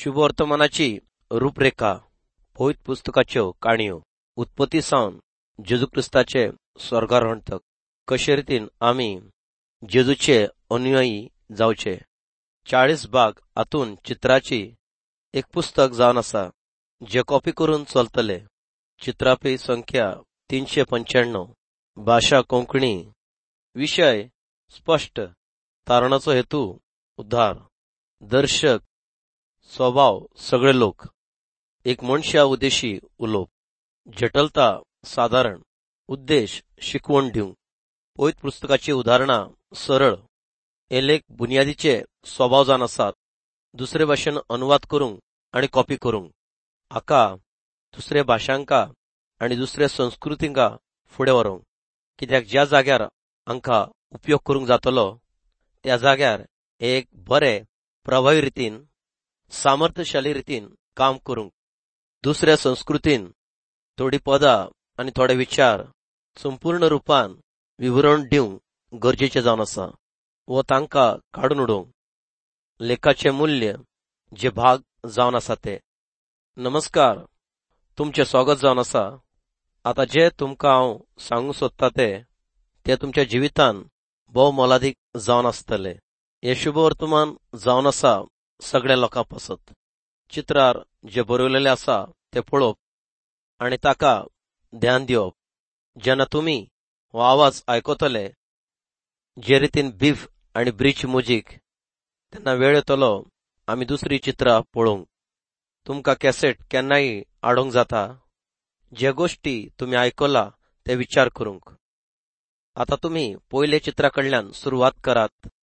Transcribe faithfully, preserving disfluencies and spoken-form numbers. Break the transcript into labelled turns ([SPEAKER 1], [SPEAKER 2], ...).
[SPEAKER 1] शुभ वर्तमानाची रूपरेखा पवित्र पुस्तकाच्यो काणयो उत्पत्ती सावन जेजू क्रिस्ताचे स्वर्गारोहण तक कशे रितीन आमी जेजूचे अनुयायी जावचे। चाळीस भाग हातून चित्राची एक पुस्तक जावन आसा जे कॉपी करून चलतले। चित्रापी संख्या तीनशे पंच्याण्णव, भाषा कोंकणी, विषय स्पष्ट, तारणाचो हेतू उद्धार, दर्शक स्वभाव सगळे लोक, एक मनशा उद्देशी उलोवप, जटलता साधारण, उद्देश शिकवण दिवंक, पवित्र पुस्तकाची उदाहरणां सरळ, एलेक बुन्यादीचे स्वभाव जावन आसात, दुसरे भाशेन अनुवाद करूंक आनी कॉपी करूंक, हाका दुसरे भाशांका आनी दुसऱ्या संस्कृतींका फुडें व्हरूंक, कित्याक ज्या जाग्यार हांकां उपयोग करूंक जातलो त्या जाग्यार एक बरे प्रभावी रितीन सामर्थ्यशाली रितीन काम करूंक, दुसऱ्या संस्कृतीन थोडी पदां आनी थोडे विचार संपूर्ण रुपान विवरण दिवंक गरजेचे जावन आसा व तांकां काडून उडोवंक, लेखाचे मूल्य जे भाग जावन आसा ते। नमस्कार, तुमचे स्वागत जावन आसा। आता जे तुमकां हांव सांगूंक सोदता ते ते तुमच्या जिवितान भोव मोलादीक जावन आसतले। हे शुभ वर्तमान जावन आसा सगळ्या लोकां पासत। चित्रार जे बरयलेले आसा ते पळोवप आनी ताका ध्यान दिवप। जेन्ना तुमी हो आवाज आयकतले, जे रितीन बीफ आनी ब्रीच मुजीक, तेन्ना वेळ येतलो आमी दुसरी चित्रां पळोवंक। तुमकां कॅसेट केन्नाय हाडूंक जाता। जे गोष्टी तुमी आयकला ते विचार करूंक। आता तुमी पयले चित्रा कडल्यान सुरवात करात।